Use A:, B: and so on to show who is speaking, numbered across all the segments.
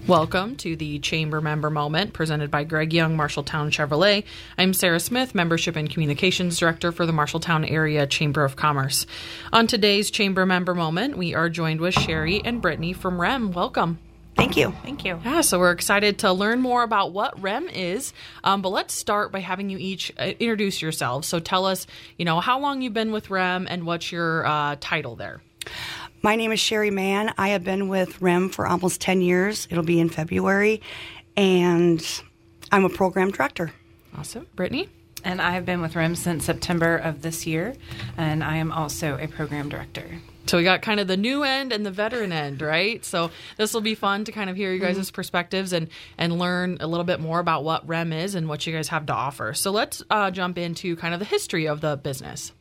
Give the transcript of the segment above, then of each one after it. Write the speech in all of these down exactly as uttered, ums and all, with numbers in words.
A: Welcome to the Chamber Member Moment presented by Greg Young, Marshalltown Chevrolet. I'm Sarah Smith, Membership and Communications Director for the Marshalltown Area Chamber of Commerce. On today's Chamber Member Moment, we are joined with Sherry and Brittany from R E M. Welcome.
B: Thank you.
C: Thank you.
A: Yeah, so we're excited to learn more about what R E M is, um, but let's start by having you each uh, introduce yourselves. So tell us, you know, how long you've been with R E M and what's your uh, title there.
B: My name is Sherry Mann. I have been with R E M for almost ten years. It'll be in February, and I'm a program director.
A: Awesome. Brittany?
C: And I have been with R E M since September of this year, and I am also a program director.
A: So we got kind of the new end and the veteran end, right? So this will be fun to kind of hear you guys' mm-hmm. perspectives and, and learn a little bit more about what R E M is and what you guys have to offer. So let's uh, jump into kind of the history of the business.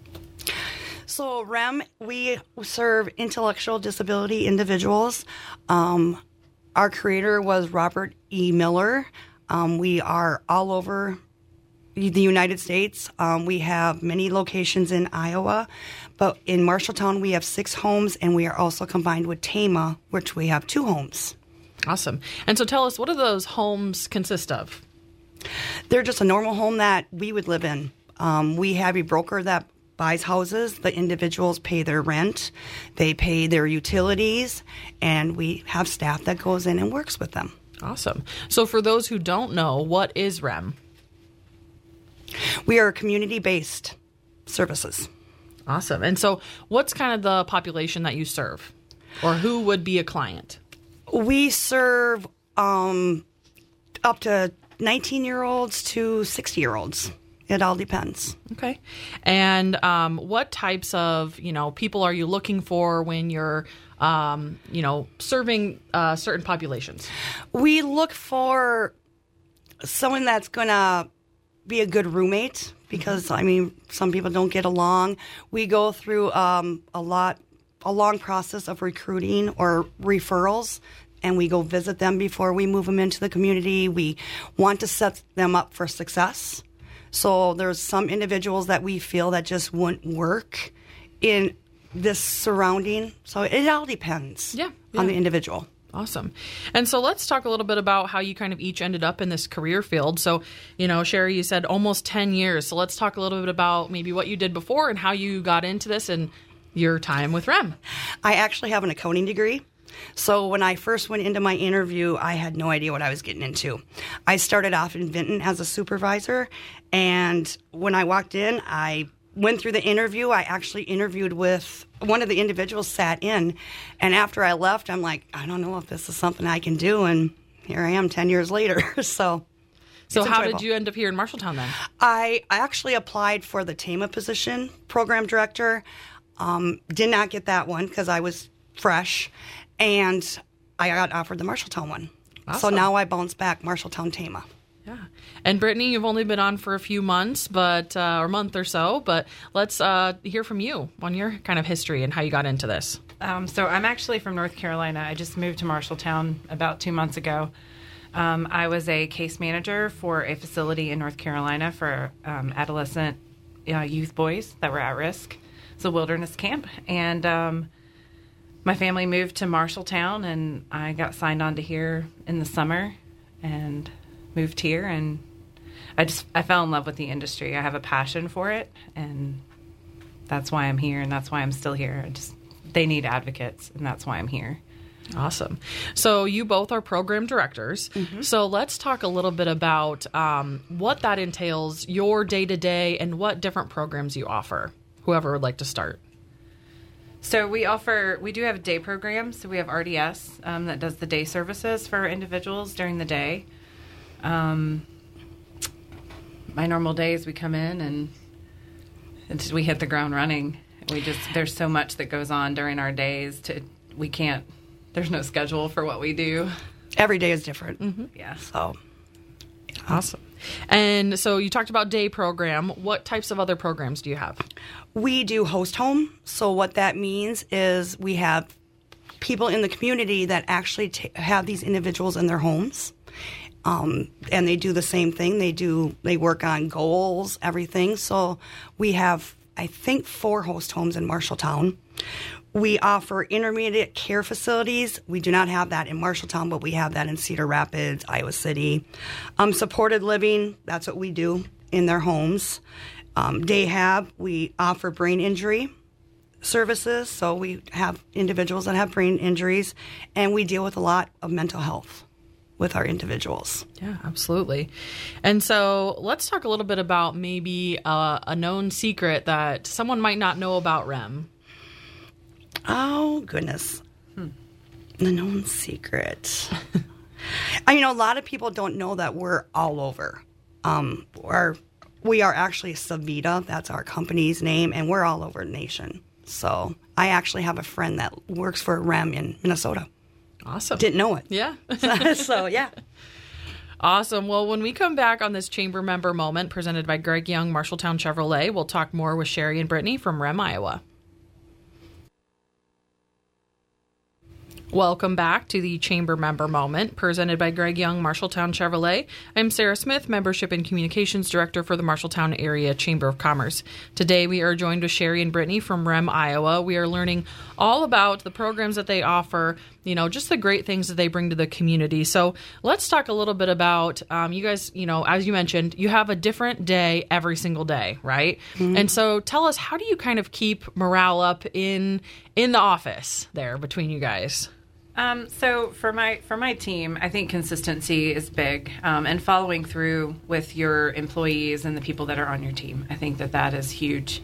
B: So R E M, we serve intellectual disability individuals. Um, our creator was Robert E. Miller. Um, we are all over the United States. Um, we have many locations in Iowa, but in Marshalltown we have six homes, and we are also combined with Tama, which we have two homes.
A: Awesome. And so tell us, what do those homes consist of?
B: They're just a normal home that we would live in. Um, we have a broker that buys houses. The individuals pay their rent, they pay their utilities, and we have staff that goes in and works with them.
A: Awesome. So for those who don't know, what is R E M?
B: We are community-based services.
A: Awesome. And so what's kind of the population that you serve, or who would be a client?
B: We serve um, up to nineteen-year-olds to sixty-year-olds. It all depends.
A: Okay. And um, what types of, you know, people are you looking for when you're, um, you know, serving uh, certain populations?
B: We look for someone that's going to be a good roommate because, I mean, some people don't get along. We go through um, a lot, a long process of recruiting or referrals, and we go visit them before we move them into the community. We want to set them up for success. So there's some individuals that we feel that just wouldn't work in this surrounding. So it all depends
A: yeah, yeah.
B: on the individual.
A: Awesome. And so let's talk a little bit about how you kind of each ended up in this career field. So, you know, Sherry, you said almost ten years. So let's talk a little bit about maybe what you did before and how you got into this and your time with R E M.
B: I actually have an accounting degree. So when I first went into my interview, I had no idea what I was getting into. I started off in Vinton as a supervisor, and when I walked in, I went through the interview. I actually interviewed with one of the individuals sat in, and after I left, I'm like, I don't know if this is something I can do, and here I am ten years later. so
A: So how did you end up here in Marshalltown then?
B: I, I actually applied for the Tama position, program director. Um, did not get that one because I was fresh. And I got offered the Marshalltown one.
A: Awesome.
B: So now I bounce back Marshalltown Tama.
A: Yeah. And Brittany, you've only been on for a few months, but uh, or a month or so, but let's uh, hear from you on your kind of history and how you got into this.
C: Um, so I'm actually from North Carolina. I just moved to Marshalltown about two months ago. Um, I was a case manager for a facility in North Carolina for um, adolescent uh, youth boys that were at risk. It's a wilderness camp. And um my family moved to Marshalltown, and I got signed on to here in the summer and moved here. And I just I fell in love with the industry. I have a passion for it, and that's why I'm here, and that's why I'm still here. I just they need advocates, and that's why I'm here.
A: Awesome. So you both are program directors. Mm-hmm. So let's talk a little bit about um, what that entails, your day-to-day, and what different programs you offer. Whoever would like to start.
C: So we offer, we do have day programs. So we have R D S um, that does the day services for individuals during the day. Um, my normal days, we come in and it's, we hit the ground running. We just, there's so much that goes on during our days to, we can't, there's no schedule for what we do.
B: Every day is different.
C: Mm-hmm. Yeah.
B: So.
A: Awesome. And so you talked about day program. What types of other programs do you have?
B: We do host home. So what that means is we have people in the community that actually t- have these individuals in their homes. Um, and they do the same thing. They do, they work on goals, everything. So we have I think, four host homes in Marshalltown. We offer intermediate care facilities. We do not have that in Marshalltown, but we have that in Cedar Rapids, Iowa City. Um, supported living, that's what we do in their homes. Um, Dayhab, we offer brain injury services. So we have individuals that have brain injuries, and we deal with a lot of mental health with our individuals.
A: Yeah, absolutely. And so let's talk a little bit about maybe uh, a known secret that someone might not know about R E M.
B: Oh, goodness. Hmm. The known secret. I mean, a lot of people don't know that we're all over. Um, we're, we are actually Savita. That's our company's name, and we're all over the nation. So I actually have a friend that works for R E M in Minnesota.
A: Awesome.
B: Didn't know it.
A: Yeah.
B: so, so, yeah.
A: Awesome. Well, when we come back on this Chamber Member Moment presented by Greg Young, Marshalltown Chevrolet, we'll talk more with Sherry and Brittany from R E M Iowa. Welcome back to the Chamber Member Moment, presented by Greg Young, Marshalltown Chevrolet. I'm Sarah Smith, Membership and Communications Director for the Marshalltown Area Chamber of Commerce. Today, we are joined with Sherry and Brittany from R E M Iowa. We are learning all about the programs that they offer, you know, just the great things that they bring to the community. So let's talk a little bit about, um, you guys, you know, as you mentioned, you have a different day every single day, right? Mm-hmm. And so tell us, how do you kind of keep morale up in in the office there between you guys?
C: Um, so for my for my team, I think consistency is big, um, and following through with your employees and the people that are on your team. I think that that is huge.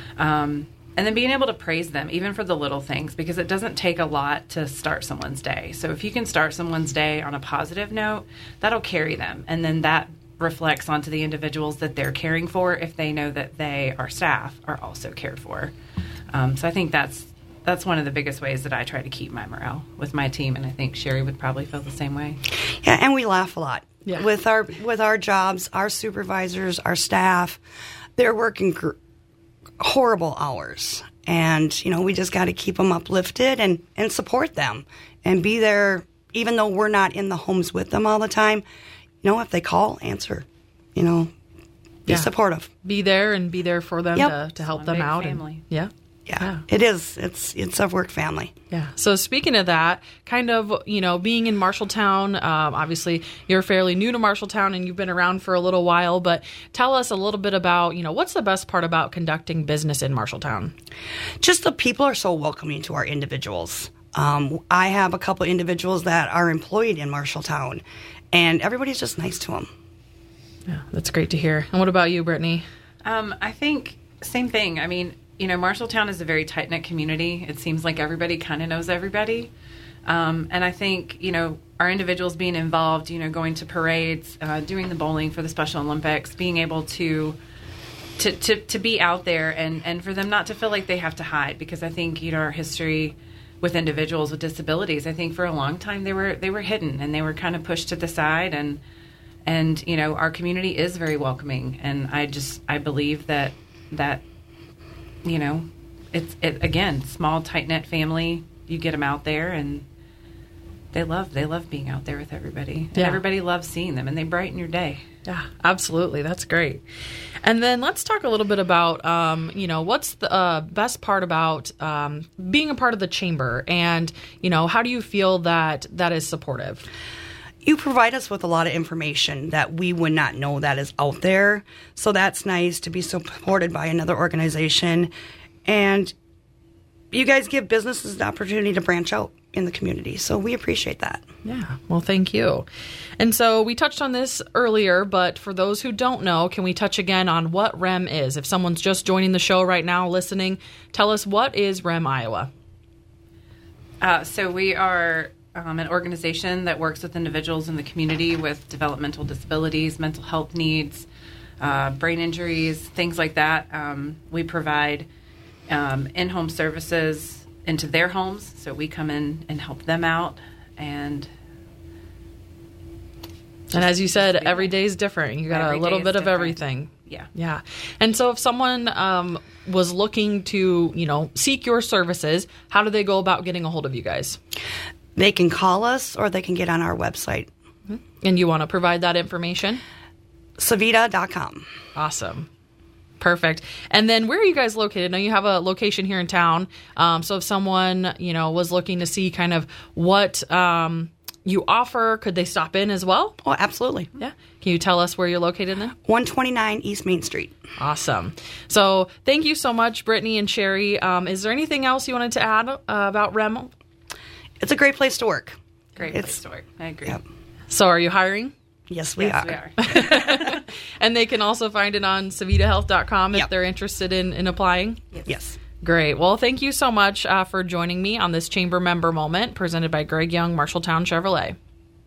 C: Um, and then being able to praise them, even for the little things, because it doesn't take a lot to start someone's day. So if you can start someone's day on a positive note, that'll carry them. And then that reflects onto the individuals that they're caring for if they know that they, our staff, are also cared for. Um, so I think that's That's one of the biggest ways that I try to keep my morale with my team, and I think Sherry would probably feel the same way.
B: Yeah, and we laugh a lot.
A: Yeah.
B: With our with our jobs, our supervisors, our staff, they're working gr- horrible hours. And, you know, we just got to keep them uplifted and, and support them and be there, even though we're not in the homes with them all the time. You know, if they call, answer, you know, be
A: yeah.
B: supportive.
A: Be there and be there for them
B: yep.
A: to, to help
C: One
A: them
C: big
A: out.
C: family.
A: And, yeah.
B: Yeah,
A: yeah,
B: it is. It's it's a work family.
A: Yeah. So speaking of that, kind of, you know, being in Marshalltown, um, obviously you're fairly new to Marshalltown and you've been around for a little while, but tell us a little bit about, you know, what's the best part about conducting business in Marshalltown?
B: Just the people are so welcoming to our individuals. Um, I have a couple individuals that are employed in Marshalltown, and everybody's just nice to them.
A: Yeah, that's great to hear. And what about you, Brittany?
C: Um, I think same thing. I mean, you know, Marshalltown is a very tight-knit community. It seems like everybody kind of knows everybody. Um, and I think, you know, our individuals being involved, you know, going to parades, uh, doing the bowling for the Special Olympics, being able to to, to, to be out there and, and for them not to feel like they have to hide. Because I think, you know, our history with individuals with disabilities, I think for a long time they were they were hidden and they were kind of pushed to the side. And, and you know, our community is very welcoming. And I just, I believe that that... You know, it's it, again, small, tight-knit family. You get them out there, and they love they love being out there with everybody. And
A: yeah.
C: everybody loves seeing them, and they brighten your day.
A: Yeah, absolutely. That's great. And then let's talk a little bit about, um, you know, what's the uh, best part about um, being a part of the chamber, and, you know, how do you feel that that is supportive?
B: You provide us with a lot of information that we would not know that is out there. So that's nice to be supported by another organization. And you guys give businesses the opportunity to branch out in the community. So we appreciate that.
A: Yeah. Well, thank you. And so we touched on this earlier, but for those who don't know, can we touch again on what R E M is? If someone's just joining the show right now listening, tell us, what is R E M Iowa?
C: Uh, so we are... Um, an organization that works with individuals in the community with developmental disabilities, mental health needs, uh, brain injuries, things like that. Um, we provide um, in-home services into their homes, so we come in and help them out. And
A: and as you said, every day is different. You got
C: Every
A: a little
C: day is
A: bit of
C: different.
A: everything.
C: Yeah.
A: Yeah. And so if someone um, was looking to, you know, seek your services, how do they go about getting a hold of you guys?
B: They can call us or they can get on our website.
A: And you want to provide that information?
B: Savita dot com.
A: Awesome. Perfect. And then where are you guys located? Now you have a location here in town. Um, so if someone, you know, was looking to see kind of what um, you offer, could they stop in as well?
B: Oh, absolutely.
A: Yeah. Can you tell us where you're located then?
B: one twenty-nine East Main Street.
A: Awesome. So thank you so much, Brittany and Sherry. Um, is there anything else you wanted to add uh, about R E M?
B: It's a great place to work.
C: Great
B: It's-
C: place to work. I agree.
B: Yep.
A: So are you hiring?
B: Yes, we
C: Yes,
B: are.
C: we are.
A: And they can also find it on savita health dot com if
B: Yep.
A: they're interested in, in applying?
B: Yes.
A: Great. Well, thank you so much uh, for joining me on this Chamber Member Moment presented by Greg Young, Marshalltown Chevrolet.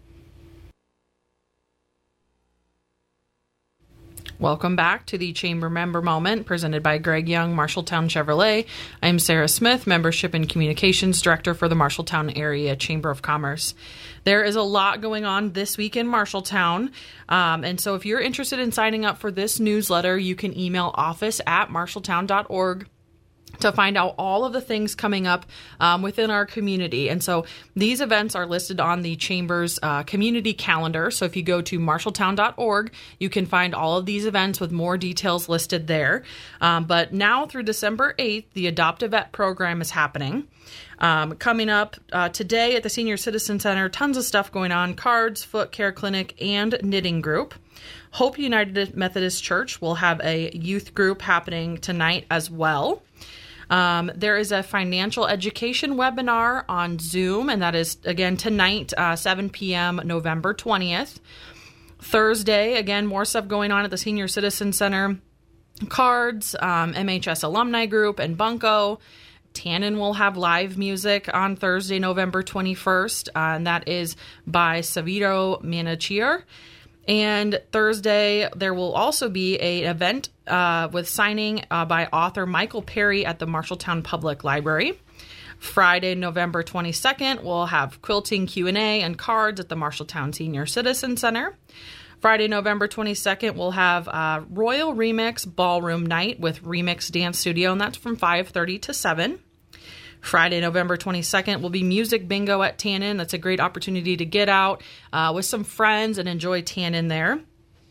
A: Welcome back to the Chamber Member Moment presented by Greg Young, Marshalltown Chevrolet. I'm Sarah Smith, Membership and Communications Director for the Marshalltown Area Chamber of Commerce. There is a lot going on this week in Marshalltown, um, and so if you're interested in signing up for this newsletter, you can email office at marshalltown dot org to find out all of the things coming up um, within our community. And so these events are listed on the Chamber's uh, community calendar. So if you go to marshalltown dot org, you can find all of these events with more details listed there. Um, but now through December eighth, the Adopt a Vet program is happening. Um, coming up uh, today at the Senior Citizen Center, tons of stuff going on, cards, foot care clinic, and knitting group. Hope United Methodist Church will have a youth group happening tonight as well. Um, there is a financial education webinar on Zoom, and that is, again, tonight, uh, seven p.m., November twentieth. Thursday, again, more stuff going on at the Senior Citizen Center. Cards, um, M H S Alumni Group, and Bunko. Tannen will have live music on Thursday, November twenty-first, uh, and that is by Savito Manachir. And Thursday, there will also be an event uh, with signing uh, by author Michael Perry at the Marshalltown Public Library. Friday, November twenty-second, we'll have quilting Q and A and cards at the Marshalltown Senior Citizen Center. Friday, November twenty-second, we'll have uh, Royal Remix Ballroom Night with Remix Dance Studio, and that's from five thirty to seven. Friday, November twenty-second, will be Music Bingo at Tannen. That's a great opportunity to get out uh, with some friends and enjoy Tannen there.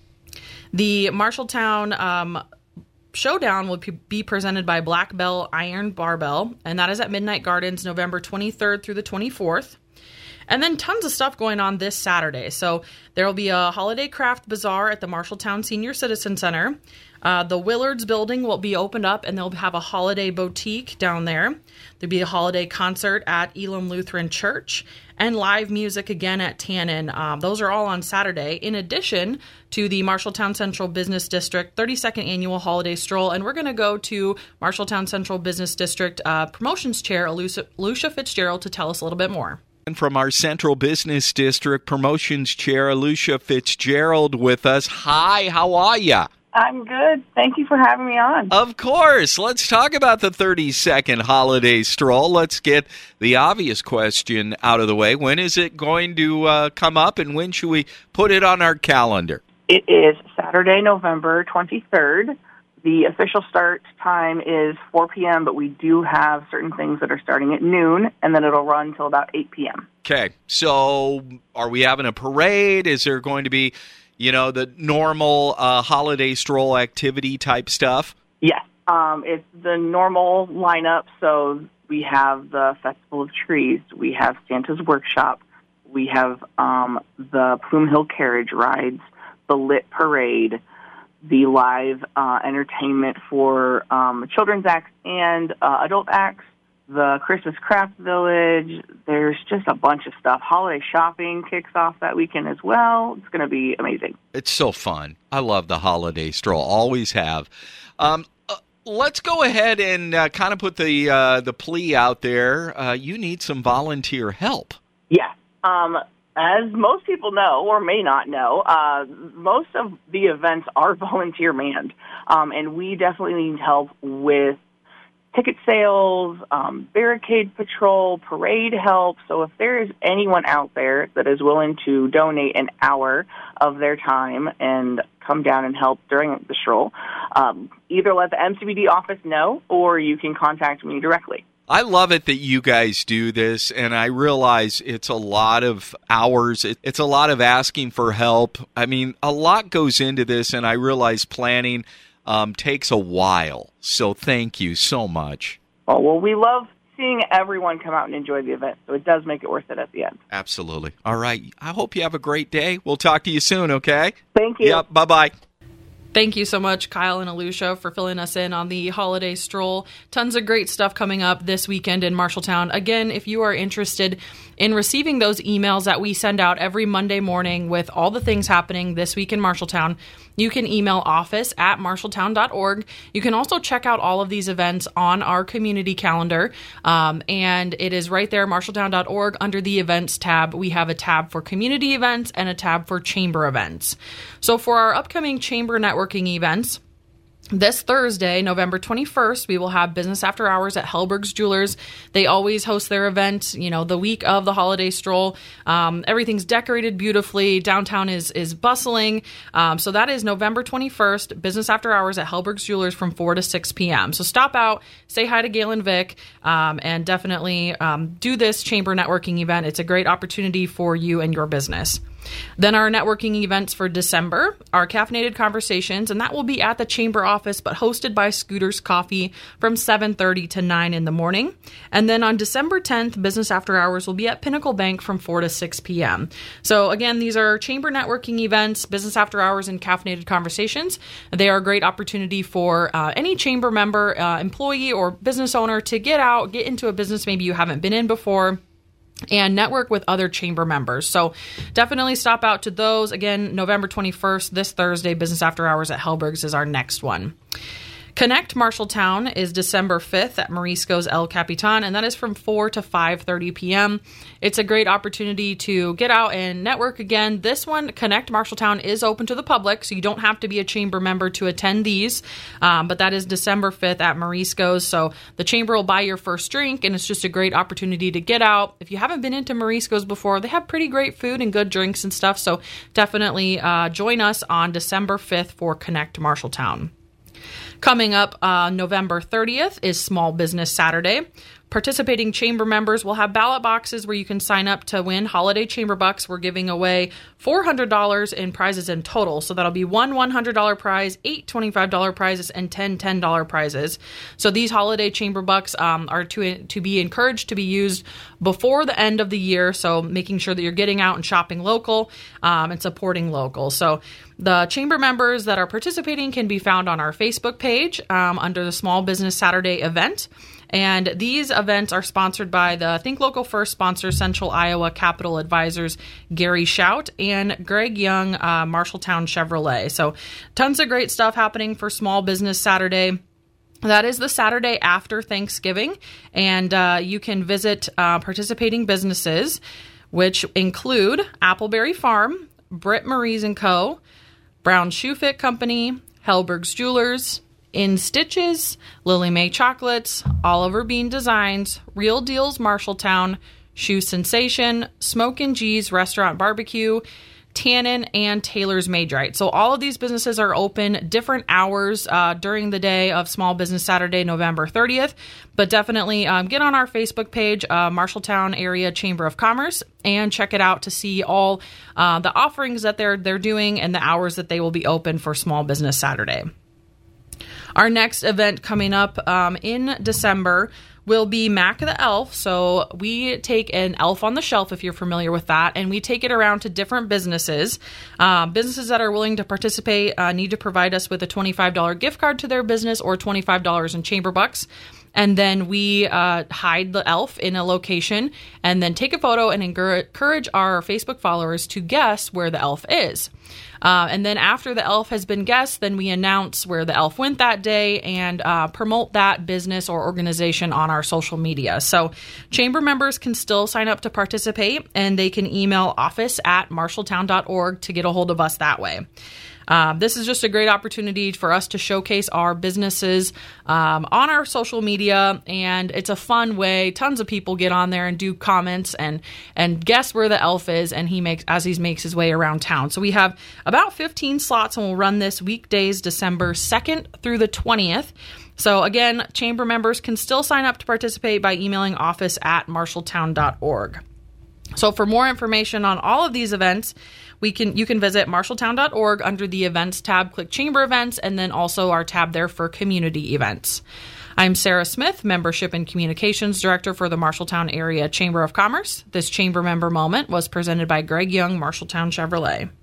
A: The Marshalltown um, Showdown will be presented by Black Bell Iron Barbell, and that is at Midnight Gardens, November twenty-third through the twenty-fourth. And then tons of stuff going on this Saturday. So there will be a holiday craft bazaar at the Marshalltown Senior Citizen Center. Uh, the Willards building will be opened up, and they'll have a holiday boutique down there. There'll be a holiday concert at Elam Lutheran Church and live music again at Tannen. Um, those are all on Saturday, in addition to the Marshalltown Central Business District thirty-second Annual Holiday Stroll. And we're going to go to Marshalltown Central Business District uh, Promotions Chair, Lucia, Lucia Fitzgerald, to tell us a little bit more.
D: From our Central Business District Promotions Chair, Lucia Fitzgerald, with us. Hi, how are ya?
E: I'm good. Thank you for having me on.
D: Of course. Let's talk about the thirty-second holiday stroll. Let's get the obvious question out of the way. When is it going to uh, come up, and when should we put it on our calendar?
E: It is Saturday, November twenty-third. The official start time is four p.m., but we do have certain things that are starting at noon, and then it'll run until about eight p.m.
D: Okay. So are we having a parade? Is there going to be, you know, the normal uh, holiday stroll activity type stuff?
E: Yes. Um, it's the normal lineup. So we have the Festival of Trees. We have Santa's Workshop. We have um, the Plume Hill Carriage Rides, the Lit Parade, the live uh, entertainment for um, children's acts and uh, adult acts, the Christmas Craft Village. There's just a bunch of stuff. Holiday shopping kicks off that weekend as well. It's going to be amazing.
D: It's so fun. I love the holiday stroll. Always have. Um, uh, let's go ahead and uh, kind of put the uh, the plea out there. Uh, you need some volunteer help.
E: Yeah. Um, as most people know or may not know, uh, most of the events are volunteer manned, um, and we definitely need help with ticket sales, um, barricade patrol, parade help. So if there is anyone out there that is willing to donate an hour of their time and come down and help during the stroll, um, either let the M C B D office know or you can contact me directly.
D: I love it that you guys do this, and I realize it's a lot of hours. It's a lot of asking for help. I mean, a lot goes into this, and I realize planning um, takes a while. So thank you so much.
E: Oh, well, we love seeing everyone come out and enjoy the event, so it does make it worth it at the end.
D: Absolutely. All right. I hope you have a great day. We'll talk to you soon, okay?
E: Thank you.
D: Yep. Bye-bye.
A: Thank you so much, Kyle and Alusha, for filling us in on the holiday stroll. Tons of great stuff coming up this weekend in Marshalltown. Again, if you are interested in receiving those emails that we send out every Monday morning with all the things happening this week in Marshalltown, you can email office at marshalltown dot org. You can also check out all of these events on our community calendar, um, and it is right there, marshalltown dot org. Under the events tab, we have a tab for community events and a tab for chamber events. So for our upcoming chamber networking events, this Thursday, November twenty-first, we will have Business After Hours at Hellberg's Jewelers. They always host their event, you know, the week of the holiday stroll. Um, everything's decorated beautifully. Downtown is is bustling. Um, so that is November twenty-first, Business After Hours at Hellberg's Jewelers from four to six p.m. So stop out, say hi to Gail and Vic, um, and definitely um, do this chamber networking event. It's a great opportunity for you and your business. Then our networking events for December are Caffeinated Conversations, and that will be at the chamber office, but hosted by Scooter's Coffee from seven thirty to nine in the morning. And then on December tenth, Business After Hours will be at Pinnacle Bank from four to six p.m. So again, these are chamber networking events, Business After Hours, and Caffeinated Conversations. They are a great opportunity for uh, any chamber member, uh, employee, or business owner to get out, get into a business maybe you haven't been in before, and network with other chamber members. So definitely stop out to those. Again, November twenty-first, this Thursday, Business After Hours at Hellberg's is our next one. Connect Marshalltown is December fifth at Morisco's El Capitan, and that is from four to five thirty p.m. It's a great opportunity to get out and network again. This one, Connect Marshalltown, is open to the public, so you don't have to be a chamber member to attend these, um, but that is December fifth at Morisco's. So the chamber will buy your first drink, and it's just a great opportunity to get out. If you haven't been into Morisco's before, they have pretty great food and good drinks and stuff, so definitely uh, join us on December fifth for Connect Marshalltown. Coming up uh, November thirtieth is Small Business Saturday. Participating chamber members will have ballot boxes where you can sign up to win holiday chamber bucks. We're giving away four hundred dollars in prizes in total. So that'll be one one hundred dollars prize, eight twenty-five dollars prizes, and ten ten dollars prizes. So these holiday chamber bucks um, are to, to be encouraged to be used before the end of the year. So making sure that you're getting out and shopping local um, and supporting local. So the chamber members that are participating can be found on our Facebook page um, under the Small Business Saturday event. And these events are sponsored by the Think Local First sponsor, Central Iowa Capital Advisors, Gary Shout, and Greg Young, uh, Marshalltown Chevrolet. So tons of great stuff happening for Small Business Saturday. That is the Saturday after Thanksgiving, and uh, you can visit uh, participating businesses, which include Appleberry Farm, Britt Marie's and Co., Brown Shoe Fit Company, Hellberg's Jewelers, In Stitches, Lily Mae Chocolates, Oliver Bean Designs, Real Deals Marshalltown, Shoe Sensation, Smoke and G's Restaurant Barbecue, Tannen, and Taylor's Made Right. So all of these businesses are open different hours uh, during the day of Small Business Saturday, November thirtieth. But definitely um, get on our Facebook page, uh, Marshalltown Area Chamber of Commerce, and check it out to see all uh, the offerings that they're they're doing and the hours that they will be open for Small Business Saturday. Our next event coming up um, in December will be Mac the Elf. So we take an elf on the shelf, if you're familiar with that, and we take it around to different businesses. Uh, businesses that are willing to participate uh, need to provide us with a twenty-five dollars gift card to their business or twenty-five dollars in chamber bucks. And then we uh, hide the elf in a location and then take a photo and encourage our Facebook followers to guess where the elf is. Uh, and then after the elf has been guessed, then we announce where the elf went that day and uh, promote that business or organization on our social media. So chamber members can still sign up to participate, and they can email office at marshalltown dot org to get a hold of us that way. Um, this is just a great opportunity for us to showcase our businesses um, on our social media, and it's a fun way. Tons of people get on there and do comments and and guess where the elf is, and he makes as he makes his way around town. So we have about fifteen slots, and we'll run this weekdays December second through the twentieth. So again, chamber members can still sign up to participate by emailing office at marshalltown dot org. So for more information on all of these events, we can you can visit marshalltown dot org under the events tab, click chamber events, and then also our tab there for community events. I'm Sarah Smith, Membership and Communications Director for the Marshalltown Area Chamber of Commerce. This chamber member moment was presented by Greg Young, Marshalltown Chevrolet.